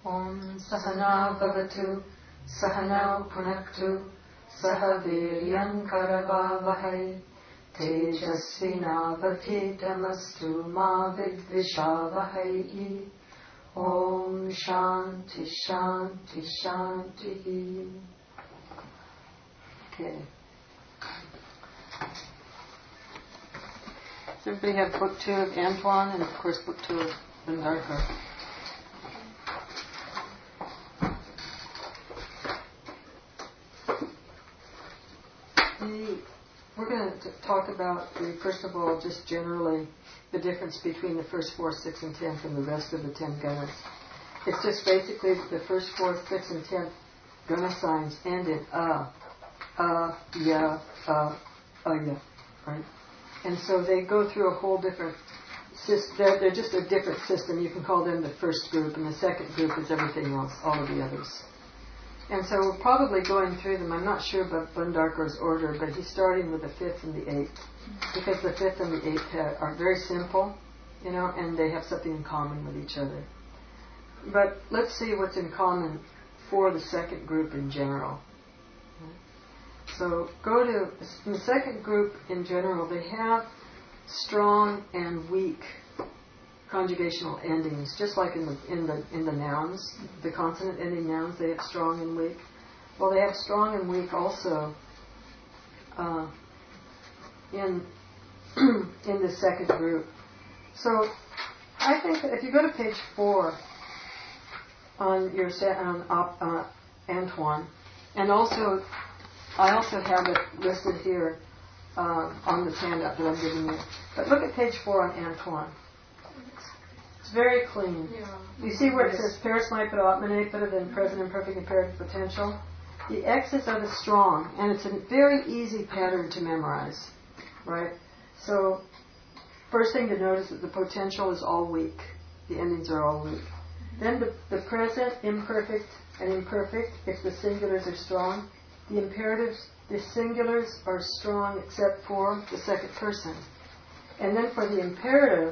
Om Sahana Bhavatu Sahana Punaktu Saha Viryan Karavavahai Tejasvinavadhitamastu Ma Vidvishavahai. Om Shanti Shanti Shanti. Okay. Does everybody have book 2 of Antoine and of course book 2 of Bhandarkar? We're going to talk about, first of all, just generally the difference between the first 4, 6, and 10th and the rest of the 10 gunas. It's just basically the first 4th, 6th, and 10th guna signs end in ya, right? And so they go through a whole different system. They're just a different system. You can call them the first group, and the second group is everything else, all of the others. And so we're probably going through them. I'm not sure about Bhandarkar's order, but he's starting with the 5th and the 8th. Because the 5th and the 8th are very simple, and they have something in common with each other. But let's see what's in common for the second group in general. So go to the second group in general. They have strong and weak conjugational endings, just like in the nouns, the consonant ending nouns. They have strong and weak. Well, they have strong and weak also in the second group. So I think that if you go to page 4 on your Antoine, and also I also have it listed here on this handout that I'm giving you. But look at page 4 on Antoine. It's very clean. Yeah. You see where it says Parasmaipada, Atmanepada, then present, imperfect, imperative, potential? The X's are the strong, and it's a very easy pattern to memorize, right? So, first thing to notice is that the potential is all weak. The endings are all weak. Then the present, imperfect, and imperfect, if the singulars are strong. The imperatives, the singulars are strong except for the second person. And then for the imperative,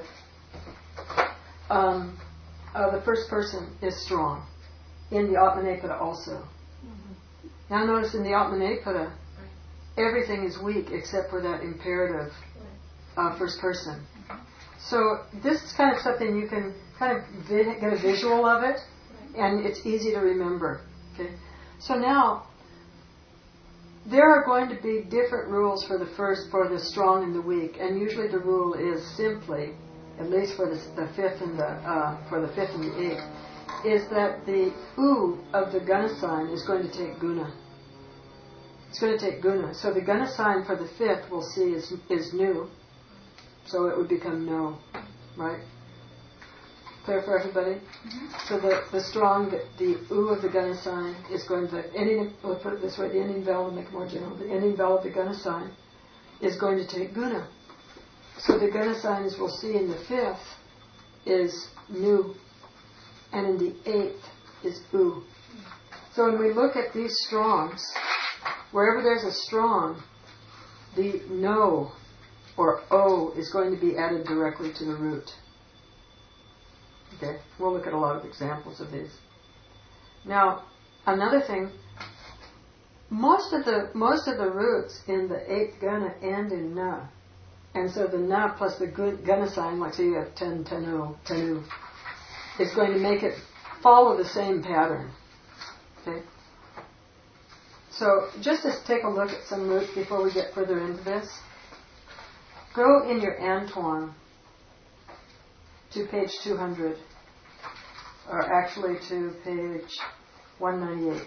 the first person is strong. In the Atmanepada also. Mm-hmm. Now notice in the Atmanepada, everything is weak except for that imperative first person. So this is kind of something you can kind of get a visual of it, and it's easy to remember. Okay. So now, there are going to be different rules for the strong and the weak, and usually the rule is simply, at least for the 5th and the 8th, is that the U of the guna sign is going to take guna. It's going to take guna. So the guna sign for the 5th we'll see is nu, so it would become no, right? Clear for everybody? Mm-hmm. So the strong, the U of the guna sign is going to, we'll put it this way, the ending vowel, to make it more general, the ending vowel of the guna sign is going to take guna. So the guna sign, as we'll see in the 5th, is nu, and in the 8th is U. So when we look at these strongs, wherever there's a strong, the no or O is going to be added directly to the root. Okay, we'll look at a lot of examples of these. Now, another thing, most of the roots in the 8th guna end in na, and so the na plus the guna sign, like say you have ten, tenu, is going to make it follow the same pattern. Okay. So just to take a look at some roots before we get further into this, go in your Antoine to page 200, or actually to page 198.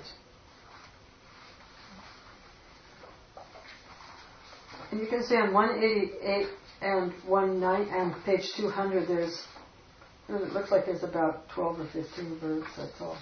And you can see on 188 and 19 and page 200, it looks like there's about 12 or 15 verbs, that's all.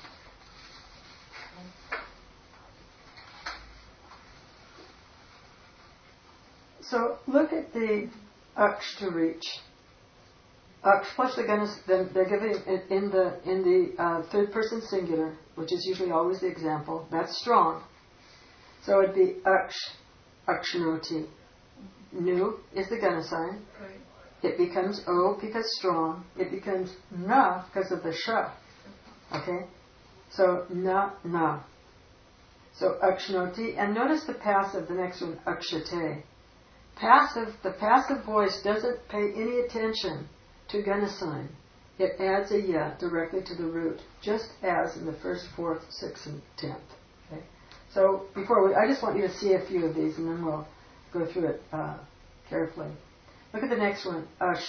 So look at the aksh to reach. Aksh plus the guna, then they're giving it in the third person singular, which is usually always the example. That's strong. So it'd be aksh, akshnoti. Nu is the guna sign. Right. It becomes O because strong. It becomes na because of the sha. Okay? So na, na. So akshnoti. And notice the passive, the next one, akshate. The passive voice doesn't pay any attention to gana sign. It adds a ya directly to the root, just as in the first, fourth, sixth, and 10th. Okay? So I just want you to see a few of these, and then we'll go through it carefully. Look at the next one, ash.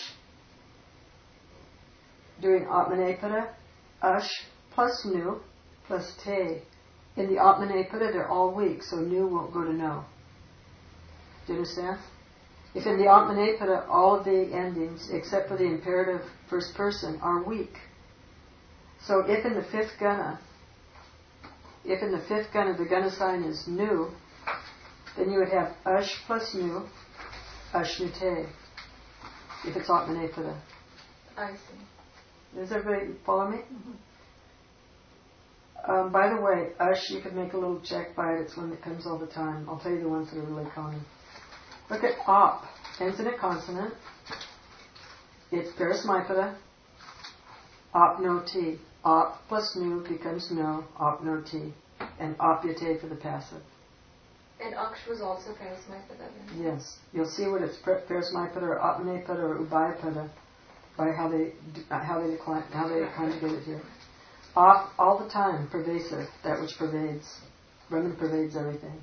Doing atmanepada, ash plus nu plus te. In the atmanepada, they're all weak, so nu won't go to no. Do you understand? If in the atmanepada, all of the endings, except for the imperative first person, are weak. So if in the fifth gana, the gana sign is nu, then you would have ash plus nu, ashnute, if it's atmanepada. I see. Does everybody follow me? Mm-hmm. By the way, ash, you could make a little check by it. It's one that comes all the time. I'll tell you the ones that are really common. Look at op. Ends in a consonant. It's parasmaipada. Op no ti. Op plus nu becomes no. Op no ti. And opyate for the passive. And aksh was also parasmaipada then? Yes. You'll see what it's parasmaipada or atmanepada or ubayapada by how they conjugate it here. Off all the time, pervasive, that which pervades. Brahman pervades everything.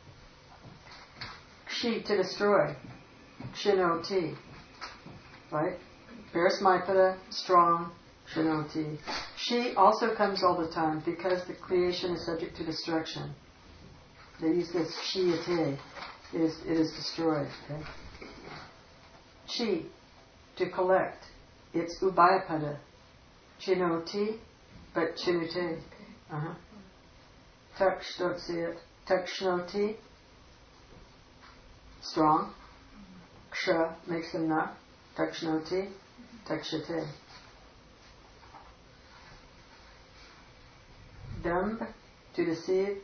Kshi, to destroy. Kshinoti. Right? Parasmaipada, strong, kshinoti. Kshi also comes all the time because the creation is subject to destruction. They use this kshiyate. It is destroyed. Okay? Chi, to collect. It's ubayapada. Chinoti, but chinute. Taksh, don't see it. Takshnoti, strong. Ksha makes them not. Takshnoti, takshate. Dumb, to deceive.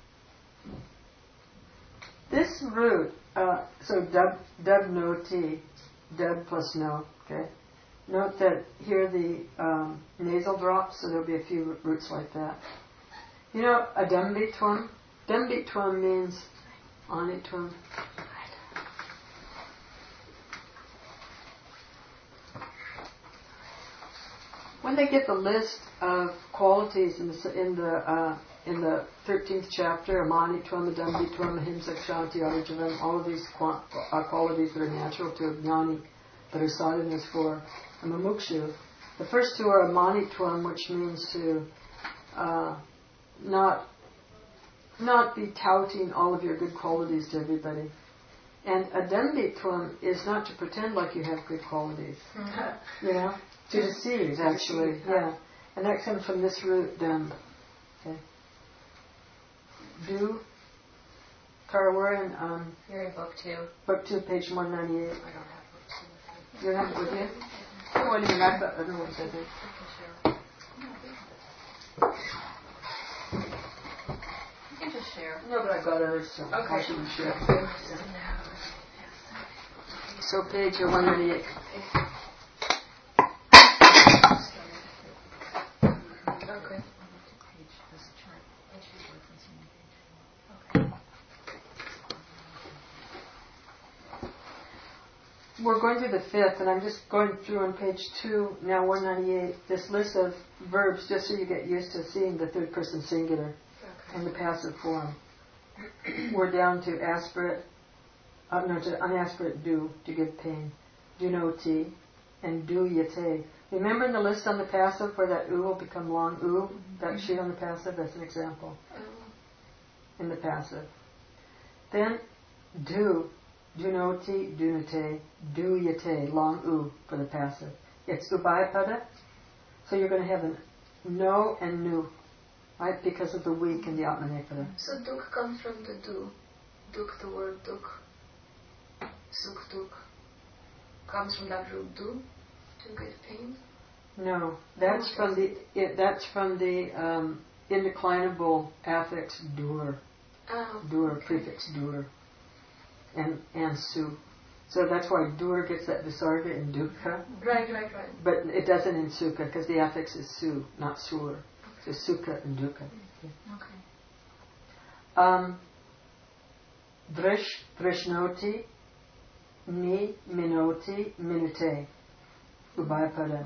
This root, so dub no ti, dub plus no, okay? Note that here the nasal drops, so there'll be a few roots like that. You know, adambitvam? Dambitvam means anitvam. When they get the list of qualities in the 13th chapter, amanitvam, adambitvam, ahimsa, kshanti, arajavam, all of these qualities that are natural to a jnani, that are sadhanas for a mumukshu. The first two are amanitvam, which means to not be touting all of your good qualities to everybody. And adambitvam is not to pretend like you have good qualities. You know? To deceive, actually. Yeah. And that comes from this root, dam. Okay. Do. Tara, we're in... You're in book 2. Book 2, page 198. I don't have book 2 with You don't have it with you? Oh, I didn't have that. I don't know what's in there. You can just share. No, but I've got others, so I shouldn't share. Yeah. So page 198. Okay. We're going through the fifth, and I'm just going through on page 2, now 198, this list of verbs, just so you get used to seeing the third person singular in the passive form. We're down to aspirate, to unaspirate do, to give pain, do no ti, and do yate. Remember in the list on the passive where that u will become long u, that sheet on the passive, that's an example in the passive. Then do no ti, do nate, do yate, long u for the passive. It's ubayapada, so you're going to have a no and nu, right, because of the weak in the atmanepada. So duk comes from the do. Duk, the word duk. Sukh duk comes from that root do, to get pain. No, that's from the indeclinable affix dur. Dur, prefix dur. And su. So that's why dur gets that visarga in dukkha. Right. But it doesn't in sukha because the affix is su, not sur. the sukha and dukkha. Okay. Vrish, vrishnoti, mi, minoti, minute. Ubhayapada.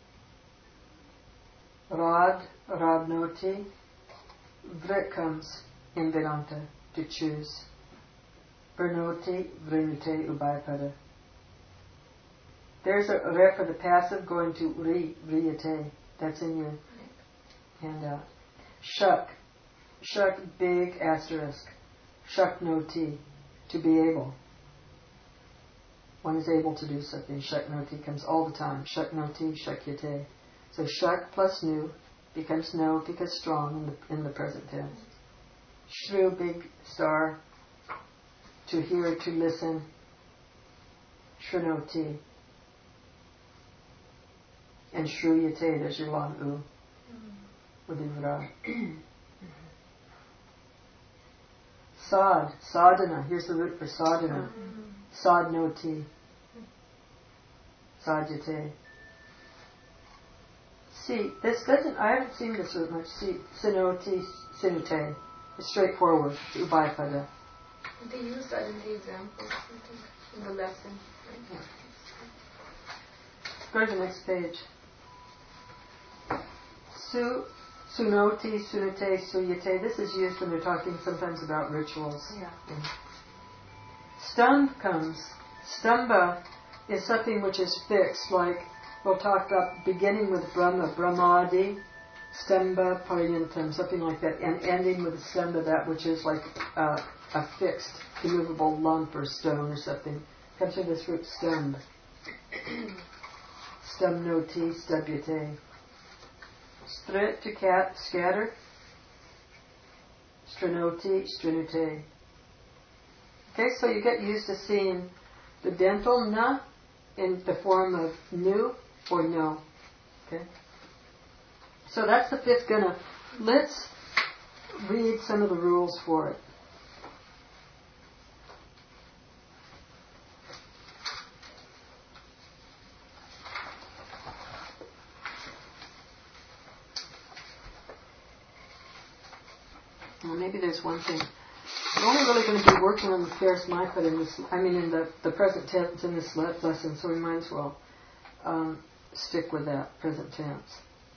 Rad, radnoti. Vrit comes in Vedanta to choose. Vrinoti, vrinute, ubhayapada. There's a re for the passive going to ri, riyate. That's in your handout. Shak. Shak, big asterisk. Shaknoti, to be able. One is able to do something. Shaknoti comes all the time. Shaknoti, shakyate. So shak plus nu becomes no because strong in the present tense. Shru, big star, to hear, to listen. Shrunoti. And shruyate, there's your long u with the vra. Sad, sadhana, here's the root for sadhana. Sadnoti. Sadyate. See, this doesn't, I haven't seen this root much. See, sinoti, sinute. It's straightforward. It's ubhayapada. They used that in the examples, I think, in the lesson. Right? Yeah. Go to the next page. Sunoti, sunate, suyate. This is used when they're talking sometimes about rituals. Yeah. Stumb comes. Stamba is something which is fixed, like we'll talk about beginning with Brahma, Brahmadi, Stamba Paryantam, something like that, and ending with Stamba, that which is like a fixed, immovable lump or stone or something. Comes from this root stumb. Stumnoti, stubyate. Strit, to cat, scatter. Strinoti, strinute. Okay, so you get used to seeing the dental na in the form of nu or no. Okay? So that's the fifth guna. Let's read some of the rules for it. Well, maybe there's one thing. We're only really going to be working on the Parismaipada in this, in the present tense in this lesson, so we might as well stick with that, present tense.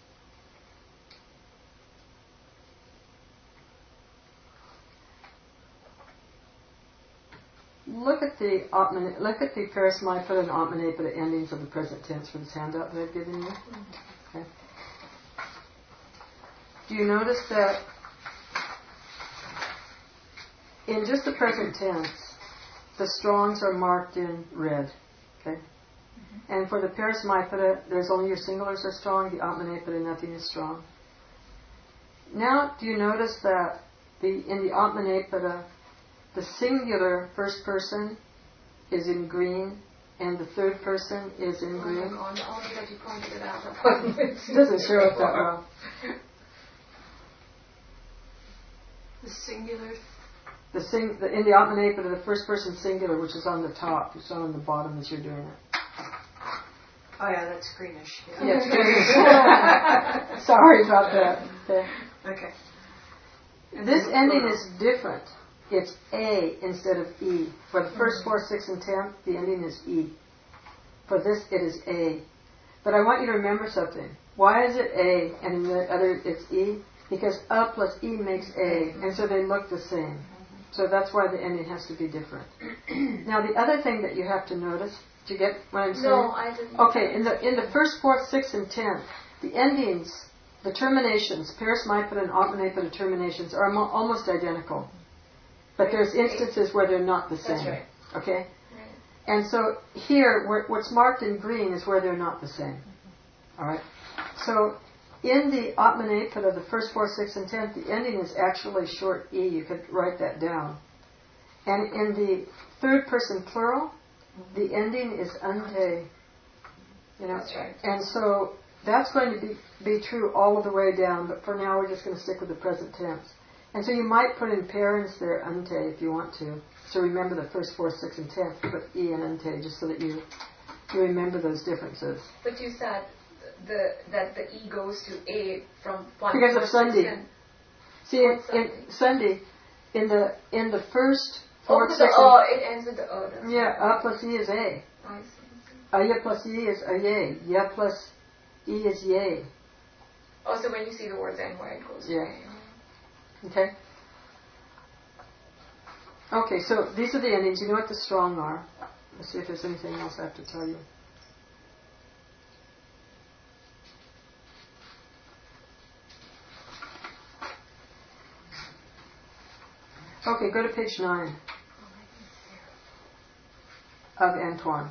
Look at the Parismaipada and Atmanepada endings of the present tense for this handout that I've given you. Okay. Do you notice that in just the present tense, the strongs are marked in red, okay? Mm-hmm. And for the Parismaipada, there's only your singulars are strong, the Atmanepada, nothing is strong. Now, do you notice that in the Atmanepada, the singular first person is in green, and the third person is in green? Only that you pointed it out. It doesn't show up that well. The singular. In the Atmanepada, the first person singular, which is on the top, it's not on the bottom as you're doing it. Oh yeah, that's greenish. Yeah, it's greenish. Sorry about that. Okay. This ending is different. It's A instead of E. For the first 4, 6, and 10, the ending is E. For this, it is A. But I want you to remember something. Why is it A and in the other it's E? Because A plus E makes A, and so they look the same. So that's why the ending has to be different. Now the other thing that you have to notice, do you get what I'm saying? No, I didn't. Okay, in the first 4th, 6th, and 10th, the endings, the terminations, Parismaipada and Atmanepada terminations are almost identical. But there's instances where they're not the same. That's right. Okay? Right. And so here, what's marked in green is where they're not the same. Alright? So in the Atmanepada, the first 4, 6, and 10th, the ending is actually short E. You could write that down. And in the third person plural, the ending is ante. You know? That's right. And so that's going to be true all the way down, but for now we're just going to stick with the present tense. And so you might put in parents there, ante, if you want to. So remember the first 4, 6, and 10th, put E and ante, just so that you remember those differences. But you said that the E goes to A from 1 Because of to Sunday. 10. See, in Sunday, in the first Oh, fourth with the section, it ends with the That's yeah, right. A plus E is A. I see. Aya plus E is Aye. Ya plus E is Yay. Oh, so when you see the words end where it goes to Yeah. A. Okay? Okay, so these are the endings. You know what the strong are. Let's see if there's anything else I have to tell you. Okay, go to page 9 of Antoine.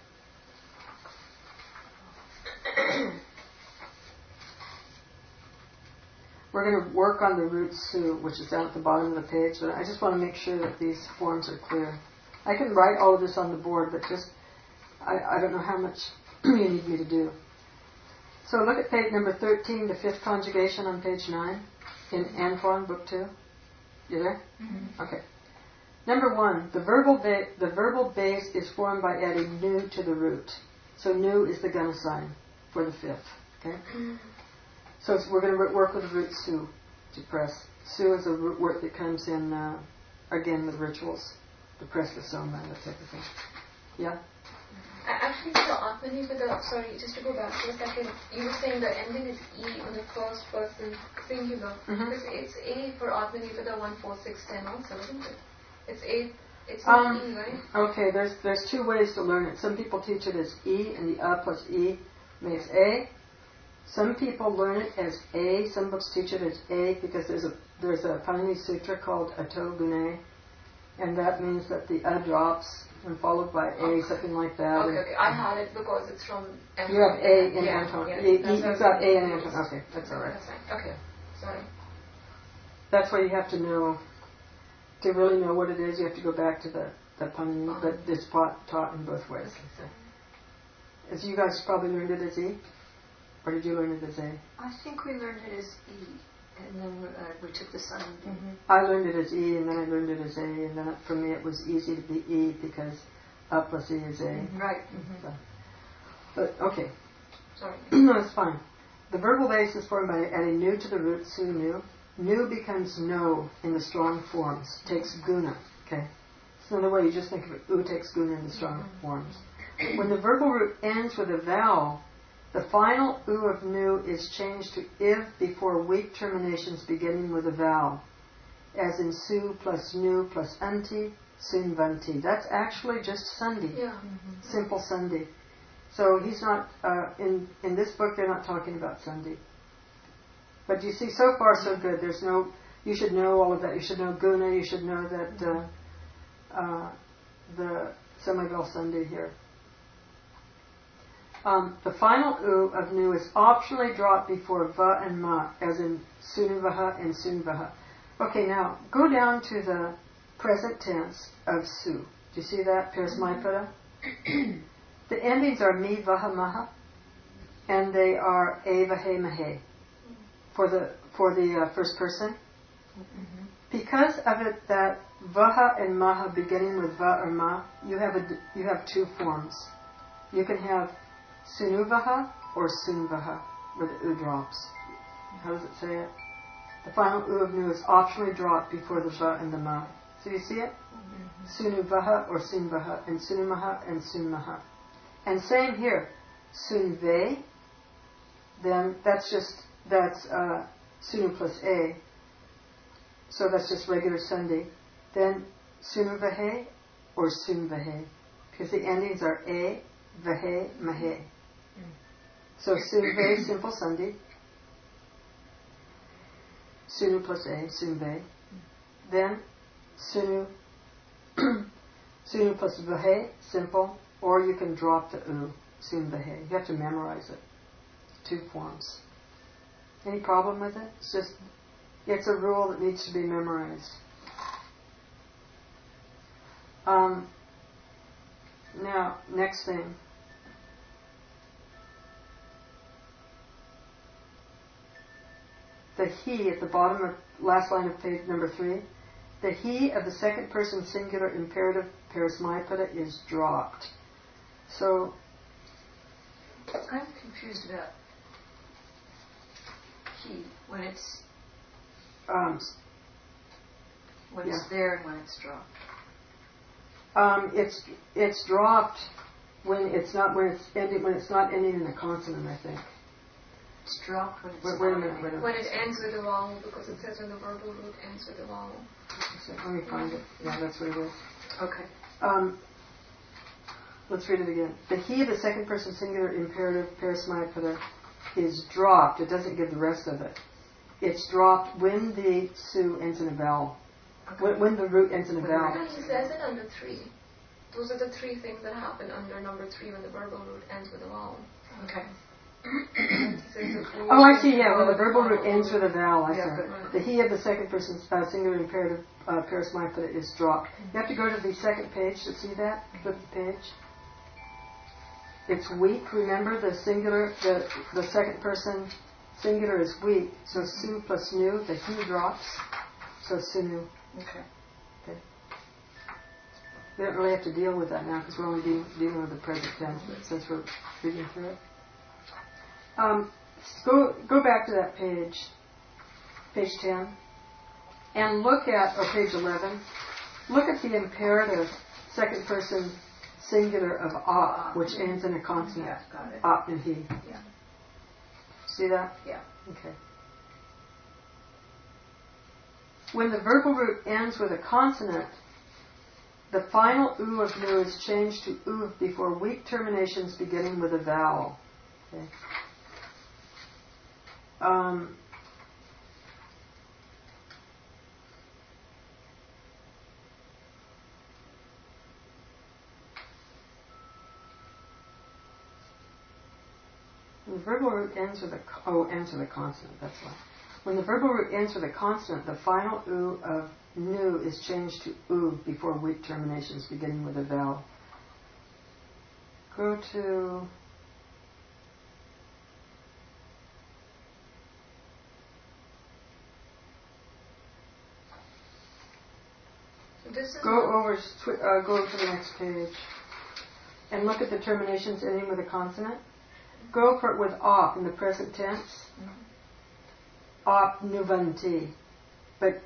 We're going to work on the root Su, which is down at the bottom of the page, but I just want to make sure that these forms are clear. I can write all of this on the board, but just, I don't know how much you need me to do. So look at page number 13, the fifth conjugation on page 9 in Antoine, book 2. You there? Mm-hmm. Okay. Number 1, the verbal base is formed by adding nu to the root. So nu is the gonna sign for the fifth. Okay? Mm-hmm. So we're going to work with the root Su to press. Su is a root word that comes in, again, with rituals. To press the soma, that type of thing. Yeah? Actually, the Atmanipada, sorry, just to go back for a second, you were saying the ending is E on the first person singular. Mm-hmm. Because it's A for Atmanipada 1, 4, 6, 10 also, isn't it? It's A, it's not E, right? Okay, there's two ways to learn it. Some people teach it as E, and the A plus E makes A. Some people learn it as A. Some books teach it as A because there's a Panini Sutra called Ato Gune, and that means that the A drops and followed by A, something like that. Okay. I had it because it's from Anton. You have A in Anton. Yeah, You've got A in Anton. Okay, that's all right. That's fine. Okay, sorry. That's why you have to know, to really know what it is, you have to go back to the Panini, but it's taught in both ways. As you guys probably learned it as E? Or did you learn it as A? I think we learned it as E, and then we took the sun. Mm-hmm. I learned it as E, and then I learned it as A, and then for me it was easy to be E because A plus E is A. Mm-hmm. Right. Mm-hmm. So, but, okay. Sorry. No, it's fine. The verbal base is formed by adding nu to the root, Su, nu. Nu becomes no in the strong forms, takes guna, okay? It's another way you just think of it, U takes guna in the strong forms. When the verbal root ends with a vowel, the final U of nu is changed to iv before weak terminations beginning with a vowel, as in su plus nu plus anti, sun vanti. That's actually just Sandhi, simple Sandhi. So he's not, in this book they're not talking about Sandhi. But you see, so far so good. There's no, you should know all of that. You should know guna, you should know that the semi-vowel Sandhi here. The final U of nu is optionally dropped before va and ma, as in sunuvaha and sunvaha. Okay, now go down to the present tense of su. Do you see that? Parismaipada. The endings are mi vaha maha, and they are e vahe mahe for the first person. Mm-hmm. Because of it that vaha and maha beginning with va or ma, you have two forms. You can have sunuvaha or sunvaha, where the u drops. How does it say it? The final u of nu is optionally dropped before the va and the ma. So you see it? Mm-hmm. Sunuvaha or sunvaha, and sunumaha and sunmaha. And same here, sunve, then that's sunu plus a, so that's just regular Sandhi. Then sunuvahe or sunvahe, because the endings are a, vahe, mahe. So sunve, simple Sandhi. Sunu plus a, sunve. Then sunu, sunu plus vahe, simple, or you can drop the u, sunvahe. You have to memorize it. Two forms. Any problem with it? It's a rule that needs to be memorized. Now, next thing. The he at the bottom of last line of page number 3. The he of the second person singular imperative parismaipada is dropped. So I'm confused about he when it's Um, it's there and when it's dropped? it's dropped when it's not ending in a consonant, I think. It's dropped when it's Wait a minute. When it ends with a vowel, because it says when the verbal root ends with a vowel. Let me find it. Yeah, that's what it is. Okay. Let's read it again. The he, the second person singular imperative parasmaipada, is dropped. It doesn't give the rest of it. It's dropped when the su ends in a vowel. Okay. When the root ends in a vowel. No, he says it under 3. Those are the 3 things that happen under number 3 when the verbal root ends with a vowel. Okay. Oh, I see, yeah, when the verbal root ends with a vowel, I see. Right. The he of the second person singular imperative parasmaipada is dropped. You have to go to the second page to see that. Flip the page. It's weak, remember, the singular, the second person singular is weak, so su plus nu, the he drops, so sunu. Okay. We don't really have to deal with that now because we're only dealing with the present tense, but since we're reading through it. Go back to that page 10, and look at, or page 11, look at the imperative second person singular of op, which ends in a consonant. Yeah, got it. Op and he. Yeah. See that? Yeah. Okay. When the verbal root ends with a consonant, the final u of nu is changed to u before weak terminations beginning with a vowel. Okay. When the verbal root ends with a consonant, that's why. When the verbal root ends with a consonant, the final u of nu is changed to u before weak terminations beginning with a vowel. Go to go to the next page and look at the terminations ending with a consonant. Go for it with op in the present tense. Op nuvanti, but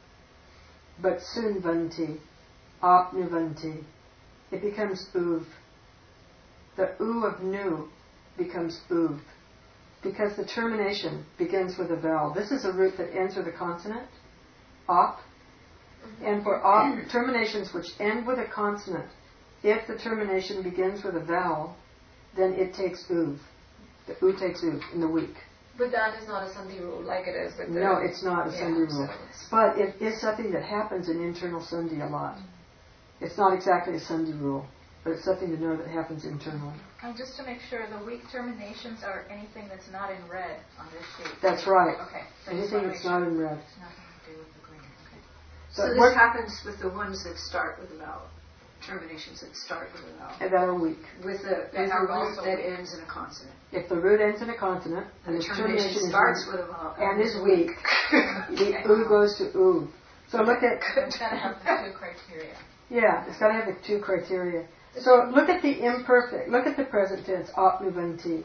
sunvanti, op nuvanti. It becomes uv. The u of nu becomes uv because the termination begins with a vowel. This is a root that ends with a consonant, op. And for op, terminations which end with a consonant, if the termination begins with a vowel, then it takes uv. The u takes uv in the weak. But that is not a Sandhi rule like it is with the... No, it's not a Sandhi rule. But it is something that happens in internal Sandhi a lot. It's not exactly a Sandhi rule, but it's something to know that happens internally. And just to make sure, the weak terminations are anything that's not in red on this sheet. That's right. Okay. So anything that's not in red. It's nothing to do with the green. Okay. So this happens with the ones that start with a vowel. Terminations that start with a vowel. And that are weak. With a root that ends in a consonant. If the root ends in a consonant, and the termination starts with a vowel and is weak, the u goes to u. So look at... It's got to have the 2 criteria. Yeah, it's got to have the 2 criteria. So look at the imperfect, look at the present tense, op nuvanti.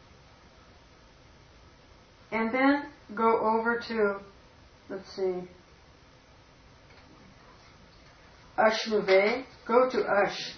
And then go over to, let's see, ashnuve. Go to ash.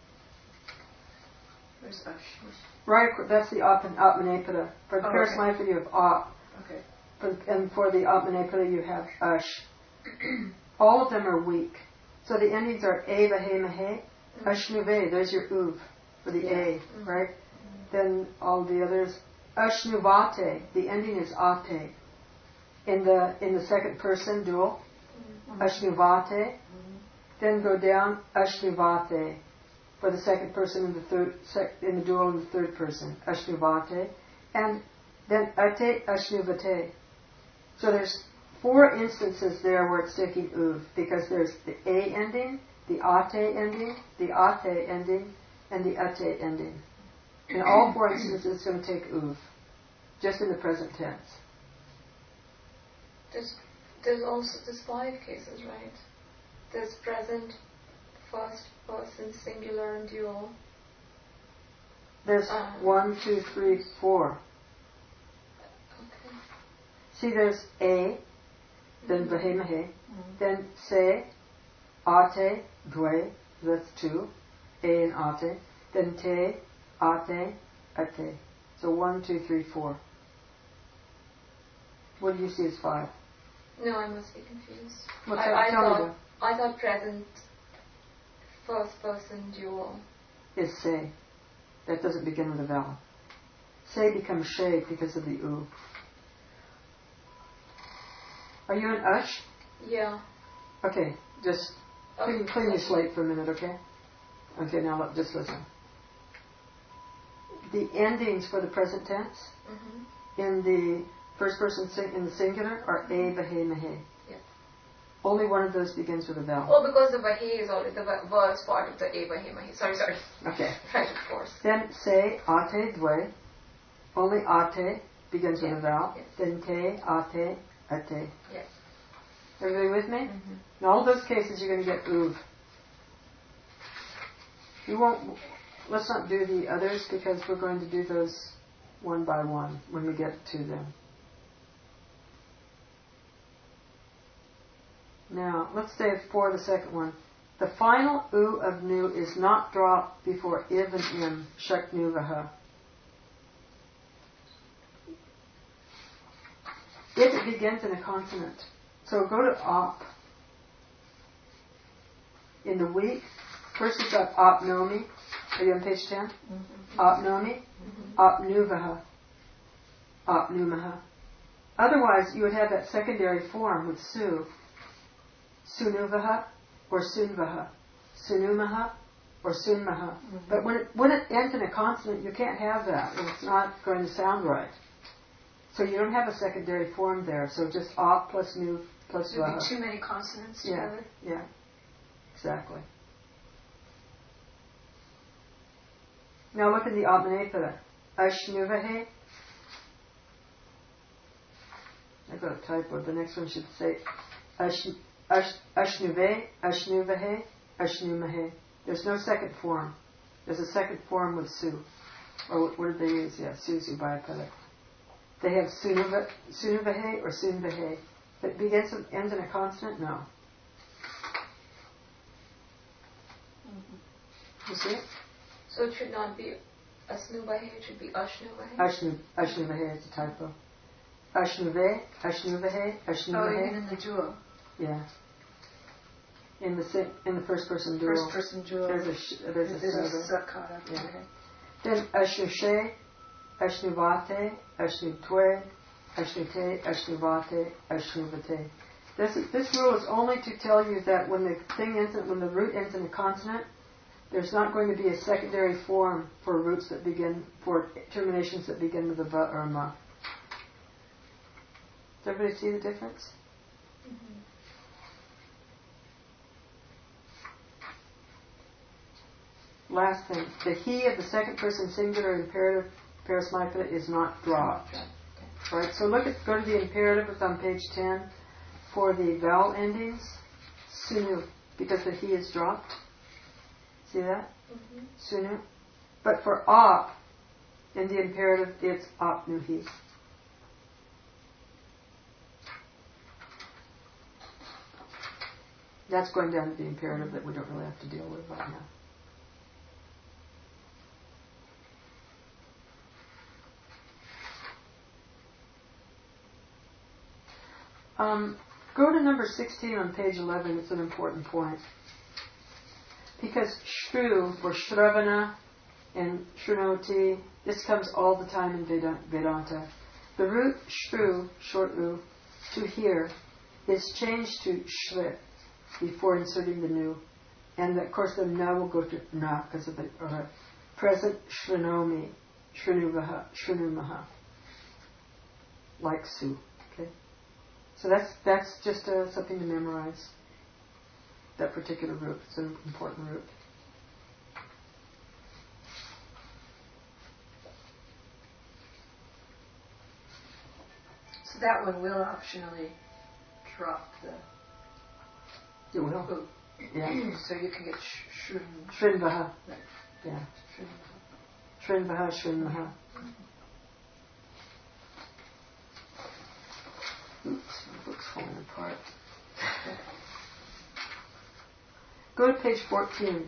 Where's ash? Right, that's the Atmanepada. For the parasmaipada you have op. Okay. And for the Atmanepada you have ash. All of them are weak. So the endings are eva, he, mahe. Ashnuve, there's your uv for the a, right? Then all the others. Ashnuvate, the ending is ate. In the second person dual, Ashnuvate. Then go down, Ashnuvate, for the second person in the third, in the dual in the third person, Ashnuvate. And then Ate, Ashnuvate. So there's 4 instances there where it's taking uv, because there's the a ending, the ate ending, the ate ending, and the ate ending. In all 4 instances, it's going to take uv, just in the present tense. There's 5 cases, right? There's present, first person, singular, and dual. There's 1, 2, 3, 4. Okay. See, there's A, then vahe mahe, then se, ate, dwe, that's 2, A and ate, then te, ate, ate. So 1, 2, 3, 4. What do you see as 5? No, I must be confused. What's that? Tell me I thought present first person dual. is se. That doesn't begin with a vowel. Se becomes she because of the u. Are you in ush? Yeah. Okay, just clean your slate for a minute, okay? Okay, now just listen. The endings for the present tense in the first person in the singular are a, bahe, mahe. Yeah. Only one of those begins with a vowel. Oh, because the vahe is already the was part of the a vahe mahe. Sorry. Okay. Right, of course. Then se, ate, dwe. Only ate begins with a vowel. Yes. Then te, ate, ate. Yes. Everybody with me? In all those cases, you're going to get uv. You won't. Let's not do the others because we're going to do those one by one when we get to them. Now, let's say for the second one. The final u of nu is not dropped before iv and im, shak nu vaha. If it begins in a consonant. So go to op. In the week, first you've got opnomi. Are you on page 10? Opnomi, opnuvaha, opnumaha. Otherwise, you would have that secondary form with su. Sunuvaha or sunvaha. Sunumaha or sunmaha. But when it ends in a consonant, you can't have that. And it's not going to sound right. So you don't have a secondary form there. So just op plus nu plus There'd vaha. be too many consonants together. Yeah, exactly. Now look in the Atmanepada. Ashnuvahe. I've got a typo. The next one should say Ashnuve, Ashnuvahe, Ashnumahe. There's no second form. There's a second form with su. Or what did they use? Yeah, Suzu Bayapada. They have Sunuvahe or Sunvahe. But begins and ends in a consonant? No. You see it? So it should not be asnu vahe, it should be ashnu vahe. Ashnuvahe is a typo. Ashnuve, Ashnuvahe, Ashnuvahe. Oh, even in the duo. Yeah. In the first person duo. First person duo. There's a sakata. Yeah. Okay. Then Ashnushe, Ashnuvate, Ashnutwe, Ashnute, Ashnuvate, Ashnuvate. This rule is only to tell you that when the root ends in a consonant, there's not going to be a secondary form for terminations that begin with a va or a ma. Does everybody see the difference? Last thing, the he of the second person singular imperative parasmaipada is not dropped. Right? So go to the imperative, it's on page 10, for the vowel endings, sunu, because the he is dropped. See that? Sunu. But for op, in the imperative, it's opnuhi. That's going down to the imperative that we don't really have to deal with right now. Go to number 16 on page 11. It's an important point. Because shru, or shravana, and shrunoti, this comes all the time in Vedanta. The root shru, short u, to hear, is changed to shrit before inserting the nu. And of course the na will go to na because of the present shrunomi, shrunumaha, like su. Okay? So that's just something to memorize. That particular root. It's an important root. So that one will optionally drop the. It will. Ooh. Yeah. So you can get Shrinvaha. Right. Yeah. Shrinvaha, Shrinvaha. part. Go to page 14.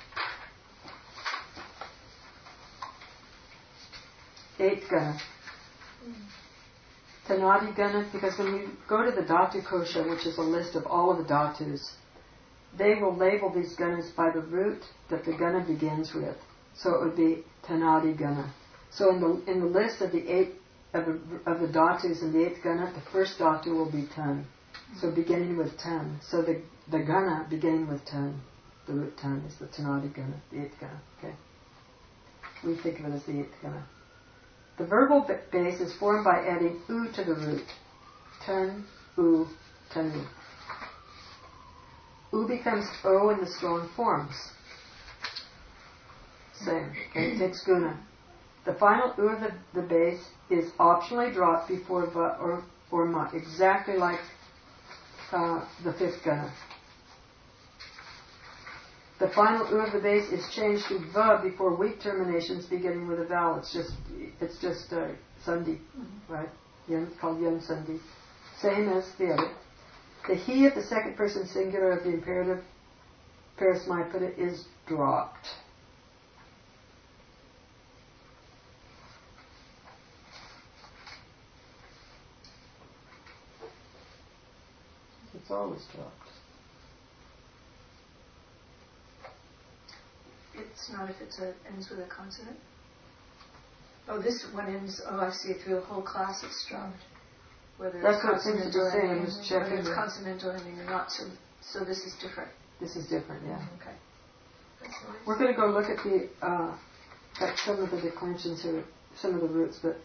Eighth Gana. Tanadi Gana, because when you go to the Dhatu Kosha, which is a list of all of the Dhatus, they will label these Ganas by the root that the Gana begins with. So it would be Tanadi Gana. So in the list of the eight of the Dhatus in the eighth Gana, the first Dhatu will be Tan. So beginning with Tan. So the Gana beginning with Tan, the root Tan, is the Tanadi Gana, the eighth Gana. Okay? We think of it as the eighth Gana. The verbal base is formed by adding U to the root. Tan, U, Tanu. U becomes O in the strong forms. Same. Okay, it takes Guna. The final U of the base is optionally dropped before Va or Ma, exactly like the fifth Gana. The final U of the base is changed to Va before weak terminations beginning with a vowel. It's just Sandhi, right? Called Yen Sandhi. Same as the other. The He of the second person singular of the imperative Parasmaiputta is dropped. It's always dropped. It's not if it ends with a consonant? Oh, this one ends, I see it through a whole class it's dropped. Whether That's it's what it seems to be consonantal saying. ending, I'm just checking. whether it's consonantal ending or not, so this is different. This is different, yeah. Okay. That's nice. We're going to go look at at some of the declensions here, some of the roots, but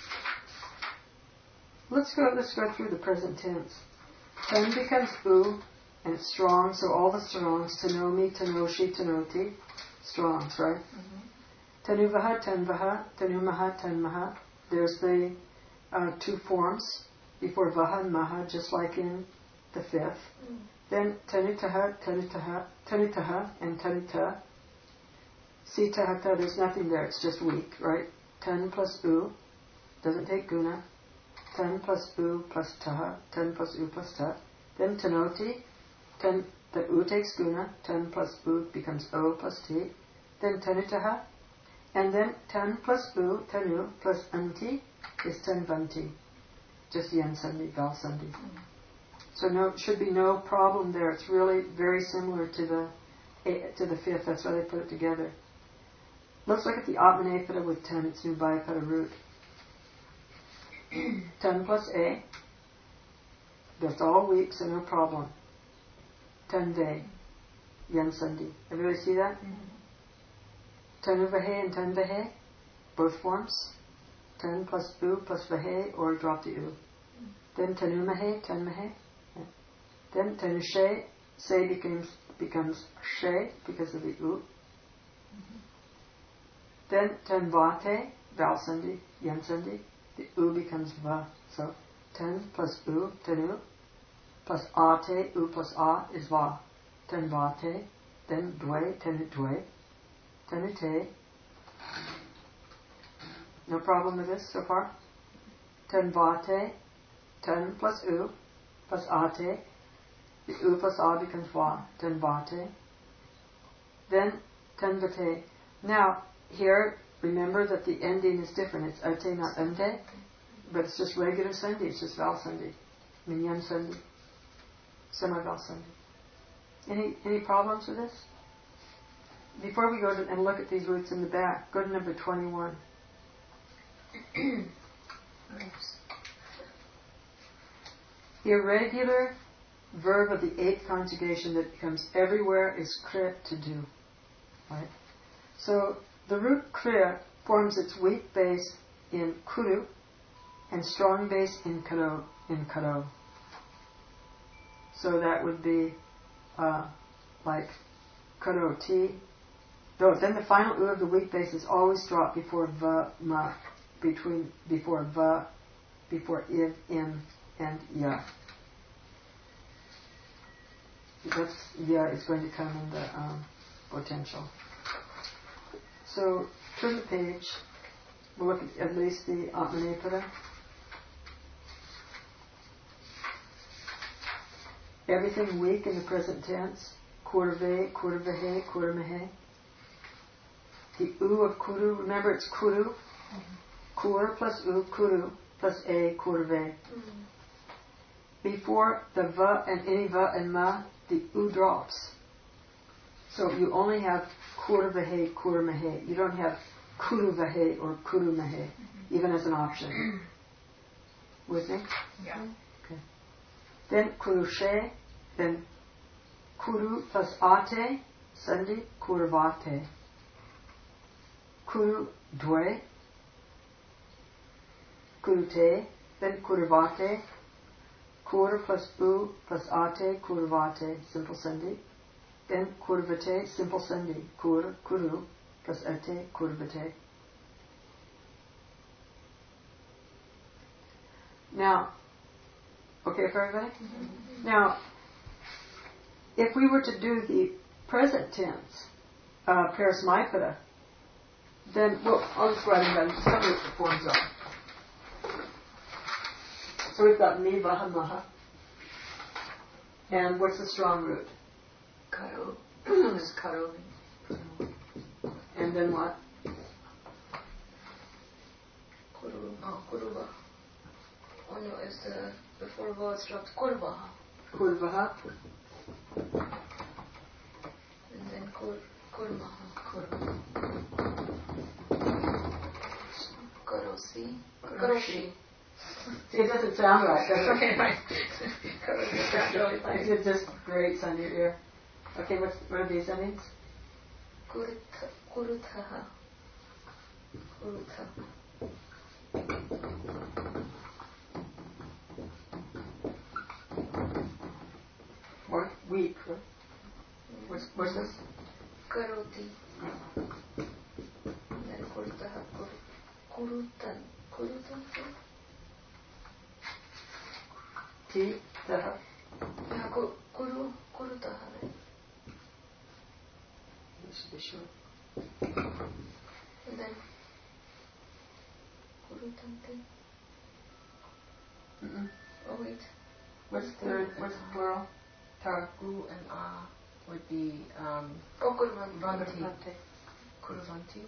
let's go through the present tense. Ten becomes U, and it's strong, so all the strongs, Tanomi, Tanoshi, Tanoti, strongs, right? Tanuvaha, Tanvaha, Tanumaha, Tanmaha. There's the two forms before Vaha and Maha, just like in the fifth. Then Tanitaha, Tanitaha, Tanitaha, and Tanita. Sitahata, there's nothing there, it's just weak, right? Tan plus U, doesn't take Guna. Tan plus U plus Taha, Tan plus U plus Ta. Then Tanoti, the U takes Guna, Tan plus U becomes O plus T. Then Tanitaha, and then Tan plus U, Tanu plus Anti is Tanvanti. Just Yen Sandhi, Val Sandhi. So should be no problem there. It's really very similar to the fifth. That's why they put it together. Let's look at the Atmanepada with 10. It's Nubayapada root. 10 plus A. That's all weak, so no problem. 10 Ve. Yen Sandhi. Everybody see that? Tanuvahe and 10 Vahe. Both forms. 10 plus U plus Vahe, or drop the U. Then Tanumahe, 10 Mahe. Then Tanushe, Se becomes She because of the U. Then Tanvate, Val Sandhi, Yen Sandhi. The U becomes Va. So 10 plus U, Tanu, plus Ate, U plus A is Va. Tanvate, then Dwe, Tanutwe, Tanute. No problem with this so far? Tanvate, 10 plus U, plus Ate. The U plus A becomes Va. Tanvate. Then Tanvate. Now, here, remember that the ending is different. It's Ate, not Ante. But it's just regular Sandhi. It's just Val Sandhi. Minyan Sandhi. Semi-Val Sandhi. Any problems with this? Before we go and look at these roots in the back, go to number 21. Irregular verb of the eighth conjugation that becomes everywhere is kriya to do. Right? So the root kriya forms its weak base in kuru and strong base in karo. So that would be like karoti. Then the final u of the weak base is always dropped before va, ma, before va, before iv, in, and ya. That's ya is going to come in the potential. So turn the page. We'll look at least the Atmanepada. everything weak in the present tense. Kurve, kurvehe, kurmehe. The u of kuru, remember it's kuru. Kur plus u, kuru plus a, kurve. Before the va and any va and ma, the u drops. So you only have kurvehe, kurmehe. You don't have kuruvehe or kurumehe, even as an option. With me? Yeah. Okay. Then kurushe, then kuru plus ate, sandi, kurvate. Kuru dwe, kurute, then kurvate. Kur plus u plus ate, kurvate, simple sandi. Then kurvate, simple sandi. Kur, kuru, plus ate, kurvate. Now, okay for everybody? Now, if we were to do the present tense, parasmaipada, then, well, I'll just write it down. Just tell me what the forms are. So we've got mi, vaha, maha. And what's the strong root? Karo. Is karo. And then what? Kuru, kuruva. Oh no, it's the before va is dropped. Kurvaha. Kurvaha. And then kurmaha. Karosi. Karoshi. See, it doesn't sound right, does it? Okay, right. Karoshi sounds really funny. It just grates on your ear. Okay, what are these endings? Kurutaha. Kuruta. Or weak, right? What's this? Karoti. And then kurutaha. Kurutan. Kurutan? Ti, taha. Yeah, kurutaha, right? This should be short. And then kurutante. Oh wait. What's the plural? Tara. Gu and A would be Oh, kurvanti. Vanti. Kuruvanti.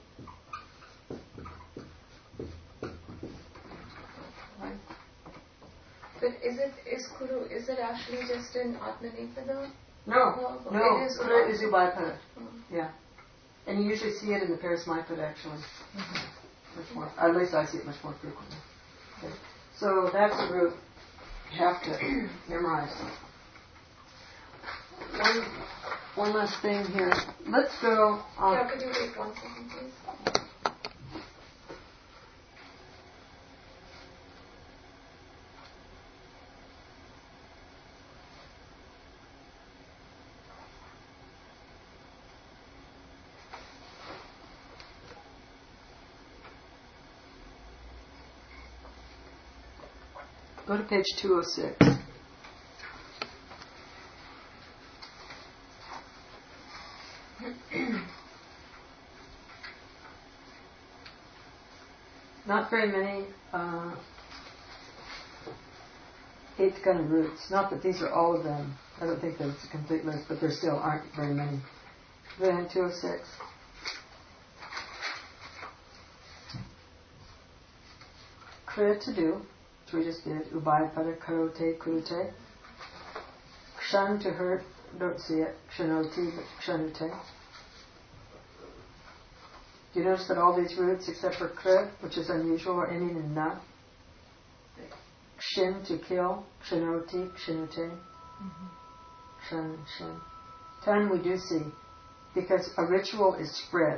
Right. But is it actually just in Atmanepada? No, It is Kura is Ubaipada. Oh. Yeah. And you usually see it in the Parasmaipada actually. Much more. At least I see it much more frequently. Okay. So that's a root you have to memorize. One last thing here. Let's go on. Yeah, could you wait 1 second, please? Go to page 206. Not very many eighth kind of roots. Not that these are all of them. I don't think that it's a complete list, but there still aren't very many. Then 206. Kriya to do, which we just did. Ubhaya karote kurute. Kshan to hurt, don't see it. Kshanoti, but kshanute. Do you notice that all these roots, except for kri, which is unusual, are ending in na? Kshin to kill, kshanoti, kshanute. Kshan, shin. Tan we do see, because a ritual is spread.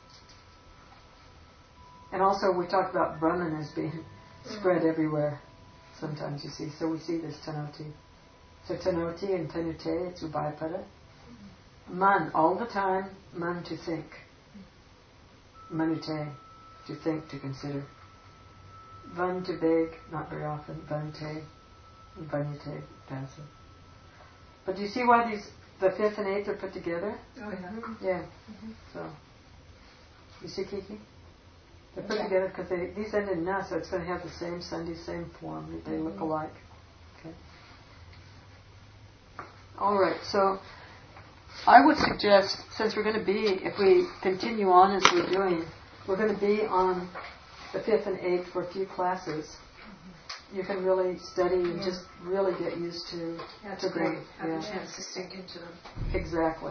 And also we talk about Brahman as being spread everywhere. Sometimes you see. So we see this tanoti. So tanoti and tanute, it's ubhaya. Man, all the time, man to think. Manute, to think, to consider. Van to beg, not very often. Vante, vanute, passive. But do you see why the fifth and eighth are put together? Oh, yeah. Yeah. So, you see, Kiki? They're put together because these end in na, so it's going to have the same Sunday, same form. They look alike. Okay. All right, so I would suggest, since we're going to be, if we continue on as we're doing, we're going to be on the 5th and 8th for a few classes. You can really study and just really get used to That's great. them. Have a chance to sink into them. Exactly.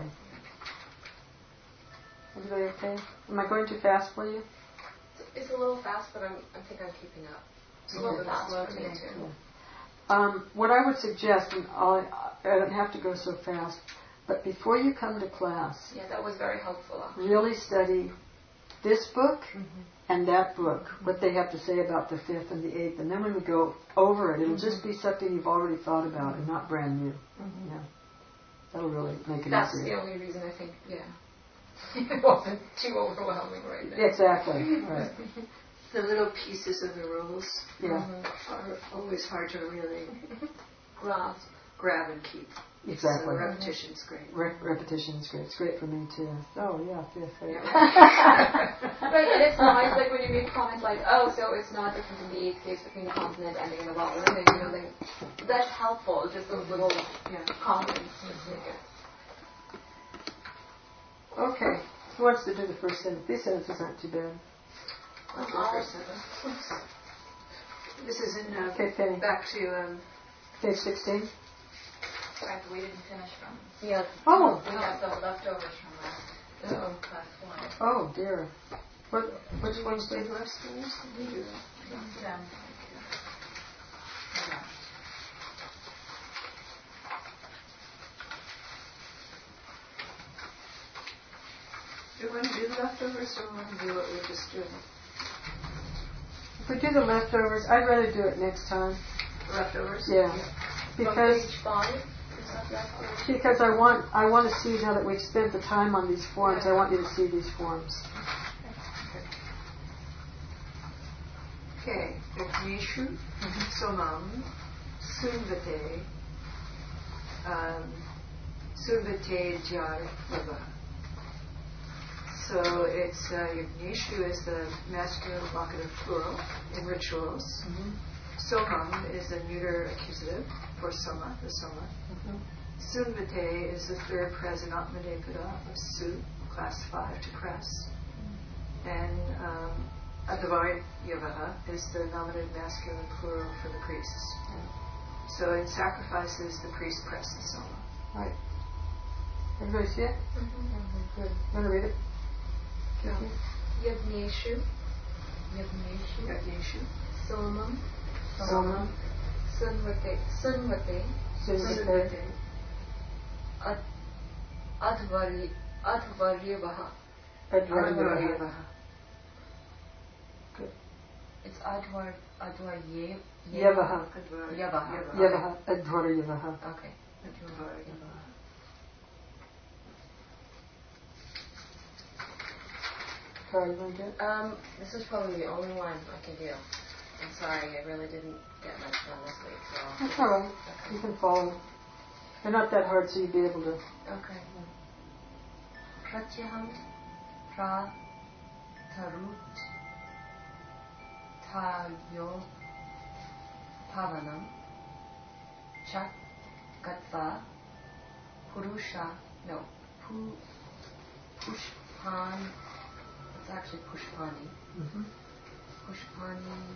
Everybody okay? Am I going too fast for you? It's a little fast, but I think I'm keeping up. It's a little bit fast for me too. What I would suggest, and I don't have to go so fast, but before you come to class, Yeah, that was very helpful. really study this book and that book, what they have to say about the 5th and the 8th. And then when we go over it, it'll just be something you've already thought about and not brand new. Yeah. That'll really make it That's easier. the only reason I think, it wasn't too overwhelming right now. Exactly. Right. The little pieces of the rules Yeah. are always hard to really grab and keep. Exactly. So repetition's great. Repetition is great. It's great for me too. Oh yeah, 5th, 8th. Right, and it's nice like when you make comments like, oh, so it's not different in the 8th case between the consonant ending and the vowel ending, like, that's helpful, just those little comments. Just make it. Okay. Who wants to do the first sentence? These sentences aren't too bad. This is in Okay, Penny. back to Page 16. Correct, we didn't finish from. Yeah. Oh. We have the leftovers from class 1. Oh dear. Which one's the rest of this. Them. Do you want to do the leftovers or want to do what we just did? If we do the leftovers, I'd rather do it next time. Leftovers? Yeah. From Because page 5, is that leftovers? because I want to see, now that we've spent the time on these forms, I want you to see these forms. Okay. Yajneshu, Somam, Sunvate, Sunvate Jarava. So it's Yajneshu is the masculine vocative plural in rituals. Somam is the neuter accusative for Soma, the Soma. Sunvate is the third present Atmanepada of Su, class 5 to press. And Advari Yavaha is the nominative masculine plural for the priests. So in sacrifices, the priest presses Soma. Right. Everybody see it? Good. You want to read it? Yajneshu, Yajneshu, Somam, Soma. Sunvate, Sunvate. Advaryavaha. Advaryavaha. Good. It's Advarye. Yavaha. Yavaha. Yavaha. Advaryavaha. Okay. Sorry, you want to do it? This is probably the only one I can do. I'm sorry, I really didn't get much done this week, so. That's all right. You can follow. They're not that hard, so you'll be able to. Okay. Pratyaham pra tarut tayo pavanam chak gatva pushpan, it's actually pushpani. Pushpani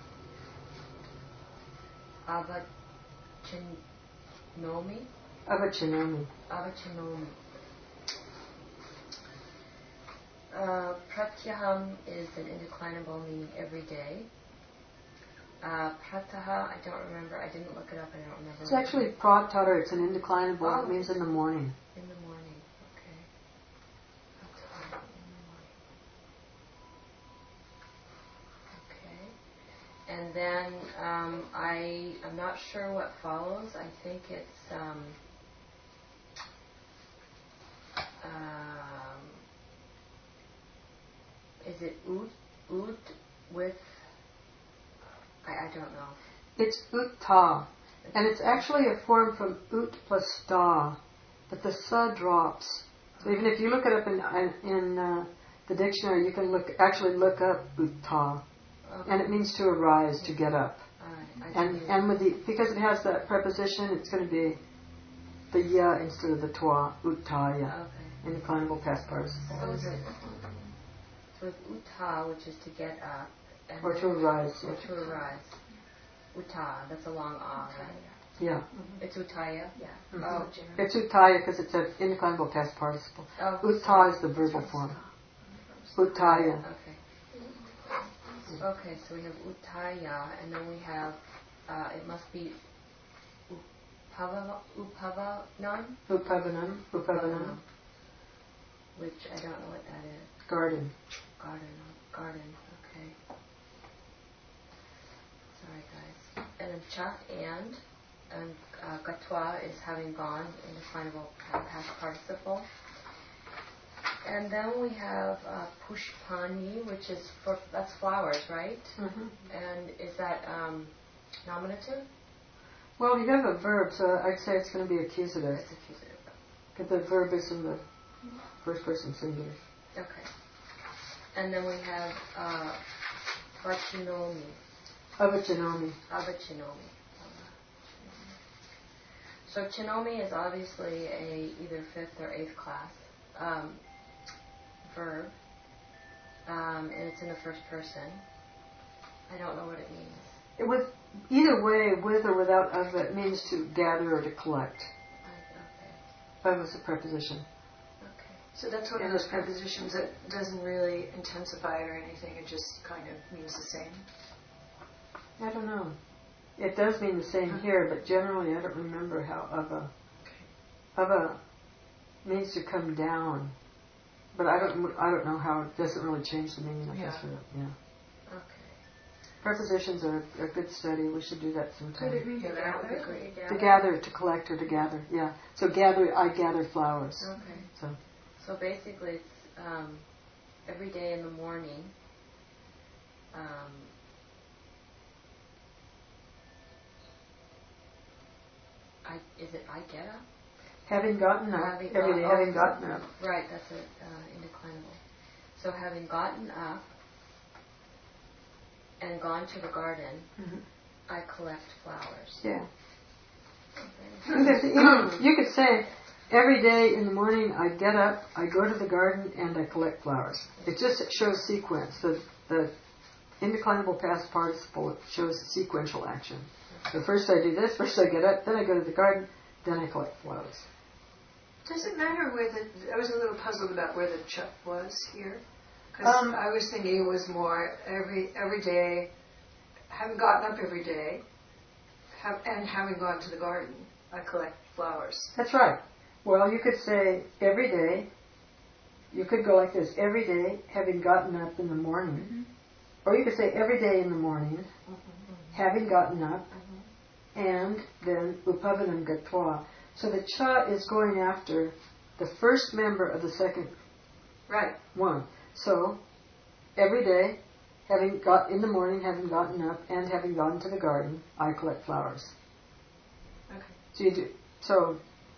avachinomi. Avachinomi. Pratyaham is an indeclinable meaning every day. Prataha, I don't remember. I didn't look it up. I don't remember. It's actually pratara. It's an indeclinable. Oh. It means in the morning. In the morning. Okay. Prataha, in the morning. Okay. And then I'm not sure what follows. I think it's is it ud with I don't know. It's utta, and it's actually a form from ut plus sta, but the sa drops. So even if you look it up in the dictionary, you can look up utta, and it means to arise, to get up. All right. And with because it has that preposition, it's going to be the ya instead of the twa, uttaya, Okay. indeclinable past participle. So is it, so it's uta, which is to get up. And Or to arise. Or to arise. Uta, that's a long ah, right? Yeah. It's utaya? Yeah. Mm-hmm. Oh, It's uttaya because it's an indeclinable past participle. oh, Utta is the verbal form. Uttaya. Okay. Okay, so we have uttaya, and then we have, it must be upavanan, Upavanam. which I don't know what that is. Garden. Garden, okay. Sorry, guys. And then cha and gatwa is having gone, indeclinable past participle. And then we have pushpani, which is that's flowers, right? Mm-hmm. And is that nominative? Well, you have a verb, so I'd say it's going to be accusative. It's accusative. Because the verb is in the first person singular. Okay. And then we have vachinomi. Avachinomi. So chinomi is obviously a either 5th or 8th class verb, and it's in the first person. I don't know what it means. Either way, with or without of, it means to gather or to collect. Okay. Of is a preposition. Okay. So that's one of those prepositions that doesn't really intensify or anything. It just kind of means the same. I don't know. It does mean the same here, but generally I don't remember how ava means to come down. But I don't know how it doesn't really change the meaning, I guess, for that. Yeah. Okay. Prepositions are a good study. We should do that sometime. Could it be together? To gather, to collect, or to gather. Yeah. So gather, I gather flowers. Okay. So basically, it's every day in the morning. I get up? Having gotten up. Every day, having gotten up. Right, that's indeclinable. So having gotten up and gone to the garden, I collect flowers. Yeah. You could say, every day in the morning I get up, I go to the garden, and I collect flowers. It just shows sequence. The indeclinable past participle shows sequential action. So first I do this, first I get up, then I go to the garden, then I collect flowers. Does it matter where I was a little puzzled about where the chup was here. Because I was thinking it was more every day, having gotten up every day, and having gone to the garden, I collect flowers. That's right. Well, you could say every day, you could go like this, every day, having gotten up in the morning. Or you could say every day in the morning, having gotten up, and then upavanam gatva. So the cha is going after the first member of the second one. So every day, in the morning, having gotten up and having gone to the garden, I collect flowers. Okay. So you do. So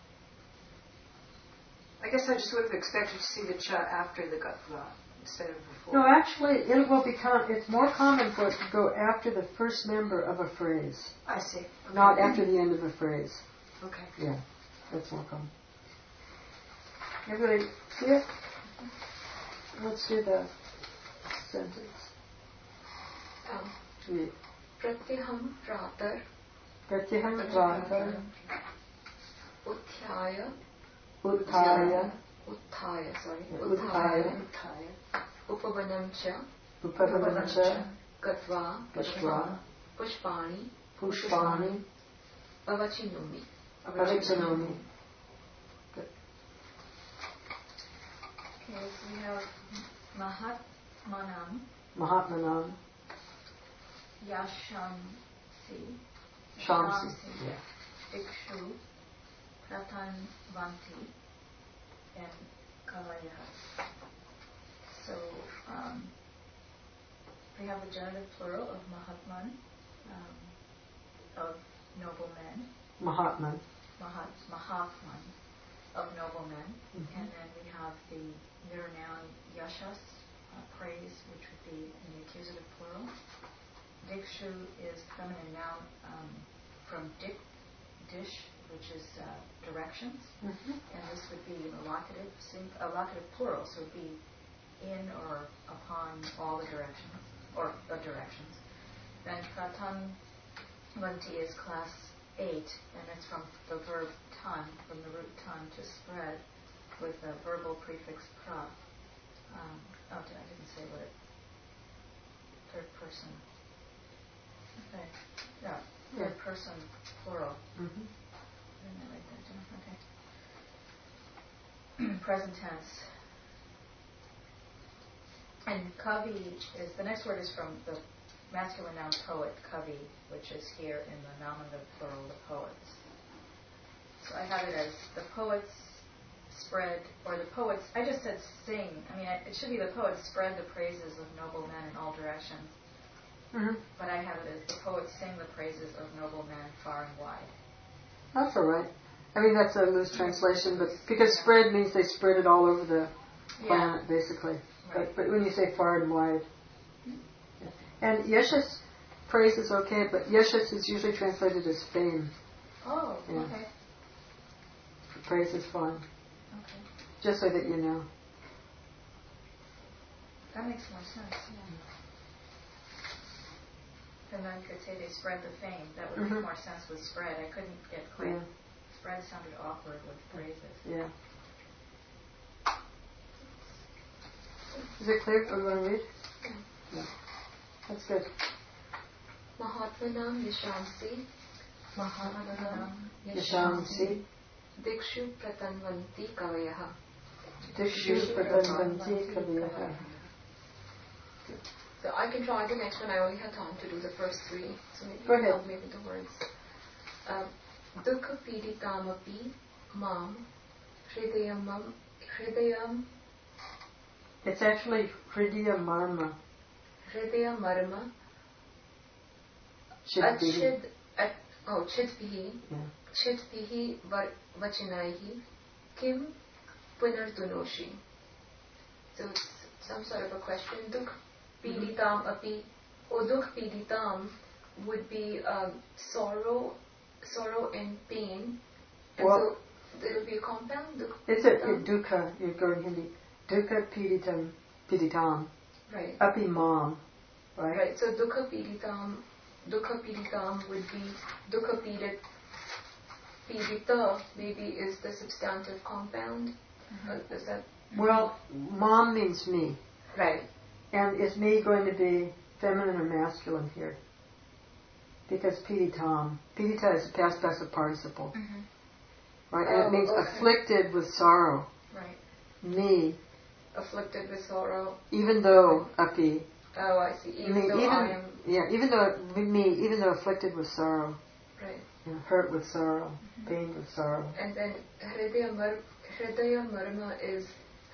I guess I just would have expected to see the cha after the gatva instead of before. no, actually, it will become. It's more common for it to go after the first member of a phrase, I see. Okay. not after the end of a phrase. Okay. Yeah, that's more common. Everybody see it? Let's do the sentence. Pratyaham pratar Pratyaham pratar utthaya uttaya upavanam cha gatva pushpani avachinomi. Good. Okay, so we have Mahatmanam. Yashamsi. Shamsi. Yeah. Dikshu. Pratanvanti. And Kalayah. So, we have the genitive plural of Mahatman, of noble men. Mahatman. Mahatman, of noble men. And then we have the neuter noun yashas, praise, which would be in the accusative plural. Dikshu is feminine noun from dish, which is directions, Mm-hmm. and this would be a locative plural, so it would be in or upon all the directions, or the directions. Then Pratan Vanti is class 8, and it's from the verb tan, from the root tan, to spread, with a verbal prefix pra. I didn't say what it. Third person. Okay. Yeah. Third person plural. Mm-hmm. Didn't I write that down? Okay. Present tense. And kavi is, the next word is from the masculine noun poet, kavi, which is here in the nominative plural, the poets. So I have it as the poets spread, or the poets, I just said sing. I mean, it should be the poets spread the praises of noble men in all directions. Mm-hmm. But I have it as the poets sing the praises of noble men far and wide. That's all right. I mean, that's a loose translation, but because spread means they spread it all over the planet, basically. Right. But when you say far and wide. Yeah. And Yeshus praise is okay, but Yeshus is usually translated as fame. Oh, Yeah. okay. Praise is fine. Okay. Just so that you know. That makes more sense, yeah. And then I could say they spread the fame. That would make more sense with spread. I couldn't get quite. Yeah. Spread sounded awkward with phrases. Yeah. Is it clear? Are you want to read? Yeah. That's good. Mahatmanam Yashamsi Yashamsi Dikshu Pratanvanti Kavayaha. Dikshu Pratanvanti Kaviyaha. So I can try the next one. I only have time to do the first three. So maybe Go you ahead. help me with the words. Dukha Piditamapi Mam Hridayam It's actually Hridaya Marma. Hridaya Marma Chidbihi. Chidbihi Yeah. Chidbihi Vachinaihi Kim Punardunoshi. So it's some sort of a question. Dukh Piditam Api, or Dukh Piditam would be sorrow and pain. And Well, so there will be a compound. Dukh It's a Piditam. dukkha, you go in Hindi. Dukkha piditam. Right. Api mom. Right? Right. So Dukha Piditam would be Dukha Pidita maybe is the substantive compound. Is that Well, mom means me. right? And is me going to be feminine or masculine here? Because piditam. Pidita is a past passive participle. Right? And it means afflicted with sorrow. Right. Me. Afflicted with sorrow. Even though api. Oh, I see. Even though I am even though afflicted with sorrow. right. You know, hurt with sorrow. Pain with sorrow. And then Hridaya Marma is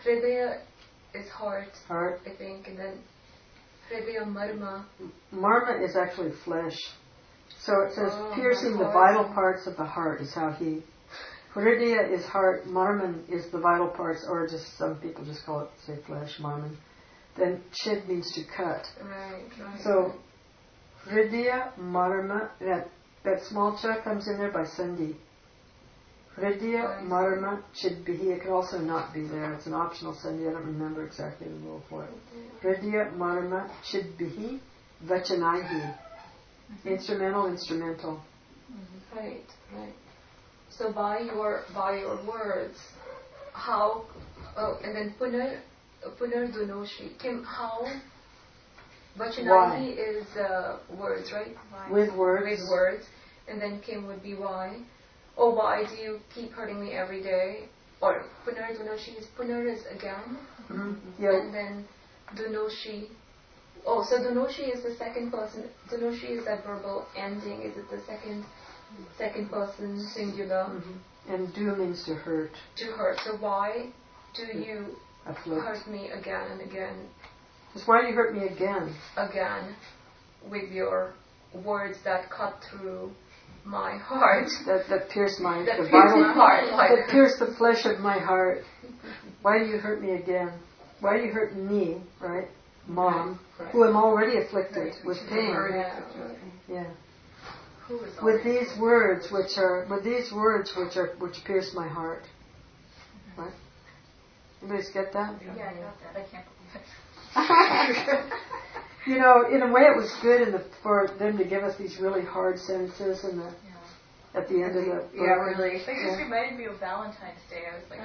heart, Heart. I think, and then Hridaya Marma. Marma is actually flesh. So it says piercing the heart. vital parts of the heart is how he. Hridaya is heart, Marman is the vital parts, or just some people just call it, say, flesh, Marman. Then chid means to cut. Right. So Hridaya, Marma, that small cha comes in there by sandhi. Hridaya, Marma, chidbihi. It could also not be there. It's an optional sandhi. I don't remember exactly the rule for it. Hridaya, Marma, chidbihi, vachanaihi. Instrumental. Right. So by your words, how? Oh, and then Punar Dunoshi. Kim, how? Vachanahi is words, right? With words. With words, and then Kim would be why. Oh, why do you keep hurting me every day? Or Punar Dunoshi is again. Mm-hmm. Yeah. And then Dunoshi. Oh, so Dunoshi is the second person. Dunoshi is that verbal ending. Is it the second person singular? Mm-hmm. And do means to hurt. To hurt. So why do you Afflict. hurt me again and again? Just why do you hurt me again? Again, with your words that cut through my heart. That pierce my That the pierce vital my heart. that pierce the flesh of my heart. Why do you hurt me again? Why do you hurt me, right? Mom, Right. who am already afflicted with pain. Yeah. Yeah. who is with already these words which pierce my heart. Right? Anybody get that? Yeah, I got that. I can't believe it. You know, in a way, it was good for them to give us these really hard sentences at the end of the book. Yeah, really. It just reminded me of Valentine's Day. I was like,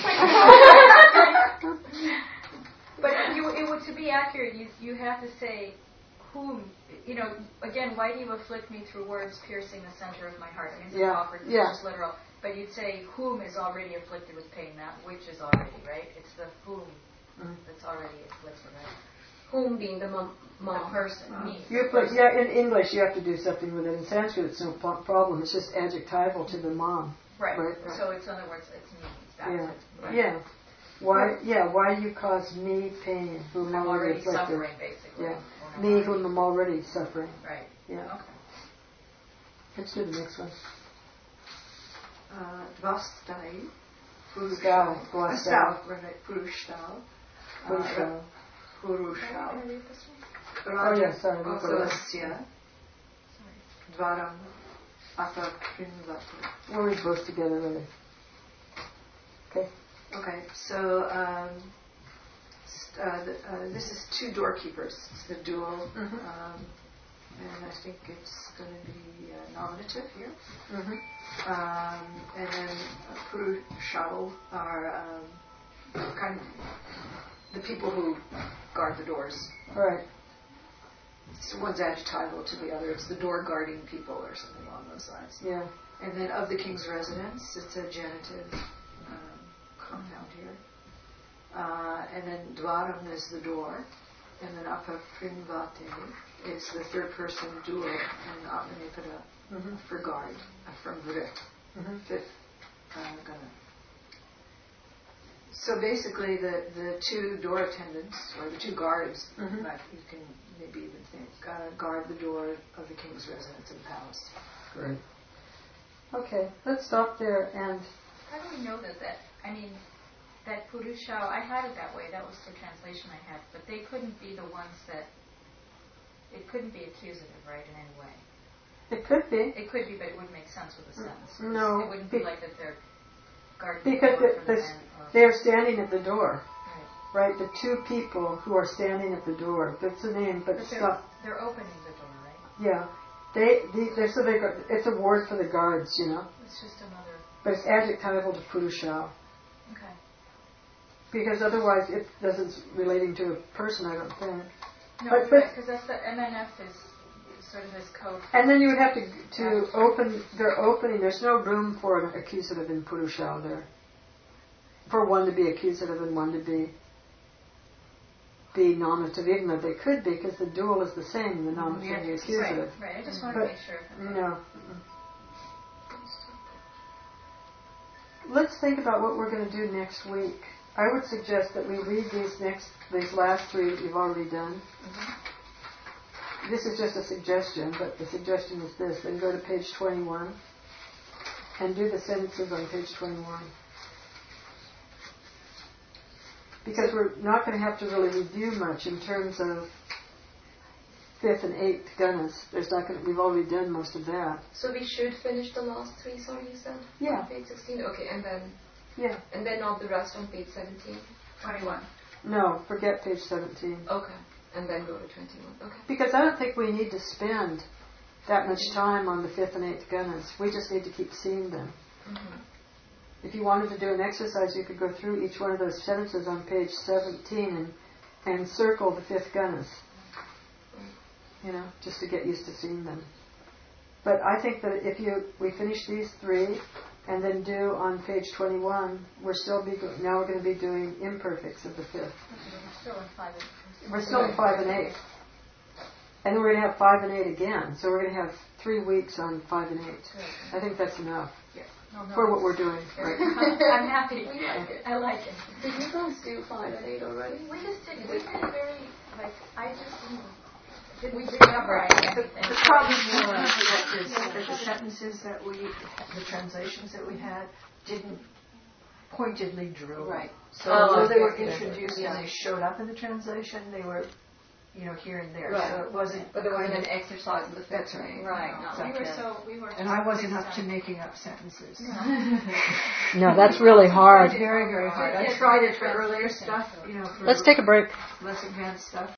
oh. But it would, to be accurate, you have to say, whom, you know, again, why do you afflict me through words piercing the center of my heart? I mean, it's awkward, it's just literal. But you'd say, whom is already afflicted with pain, not which is already, right? It's the whom that's already afflicted, right? Whom being the mom. Person, me. In English, you have to do something with it. In Sanskrit, it's no problem. It's just adjectival to the mom. Right. So it's, in other words, it's me. Yeah. Right. Yeah. Why do you cause me pain, whom I'm already afflicted? suffering, basically. Yeah. Me, whom I'm already suffering. Right. Yeah. Okay. Let's do the next one. Dvastai. Purushal. Purushal. Purushal. Purushal. Oh, yes, sorry. Rajakulasya. Dvaram. Apa Krinvati. We'll read both together, really. Okay. Okay, so this is two doorkeepers. It's the dual, and I think it's going to be nominative here. And then Purushal are kind of the people who guard the doors. Right. So one's adjectival to the other. It's the door guarding people or something along those lines. Yeah. And then of the king's residence, it's a genitive compound here. And then Dvaram is the door. And then Apaprinvate is the third person dual in Atmanepada for guard, from Vrit. Fifth gana. So basically the two door attendants, or the two guards, like you can maybe even think, guard the door of the king's residence and palace. Great. Okay, let's stop there. And how do we know that that Purushal, I had it that way, that was the translation I had, but they couldn't be the ones that, it couldn't be accusative, right, in any way? It could be. It could be, but it wouldn't make sense with a sentence. No. It wouldn't be like that they're guarding because the door they're standing at the door. Right, the two people who are standing at the door. That's the name, but they're opening the door, right? Yeah, it's a word for the guards, you know. It's just another. But it's adjectival to Purushal. Okay. Because otherwise it doesn't relating to a person, I don't think. No, because that's the MNF is sort of this code. And then you would have to open. They're opening. There's no room for an accusative in Purushal there. For one to be accusative and one to be nominative, even though they could be, because the dual is the same, the nominative and the accusative. Right. I just want to make sure. No. Let's think about what we're going to do next week. I would suggest that we read these last three that you've already done. This is just a suggestion, but the suggestion is this. Then go to page 21 and do the sentences on page 21. Because we're not going to have to really review much in terms of 5th and 8th gunas. We've already done most of that. So we should finish the last three, sorry, you said? Yeah. On page 16? Okay, and then... Yeah. And then not the rest on page 17? 21. No, forget page 17. Okay. And then go to 21. Okay. Because I don't think we need to spend that much time on the 5th and 8th gunas. We just need to keep seeing them. If you wanted to do an exercise, you could go through each one of those sentences on page 17 and circle the 5th gunas. You know, just to get used to seeing them. But I think that if we finish these three and then do on page 21, we're going to be doing imperfects of the 5th. We're still in 5 and 8. And then we're going to have 5 and 8 again. So we're going to have 3 weeks on 5 and 8. I think that's enough for what we're doing. Right. I'm happy. We like it. I like it. Did you guys do 5 and 8 already? We just did. We did it very, I just didn't remember. The problem is that the sentences the translations that we had, didn't pointedly drill. Right. So although they were introduced and they showed up in the translation, they were here and there. Right. So it wasn't. But there wasn't an exercise in the That's filtering. right. No. Exactly. We were. And I wasn't up to making up sentences. No, that's really hard. Very, very hard. I tried it for earlier stuff, for Let's take a break. less advanced stuff.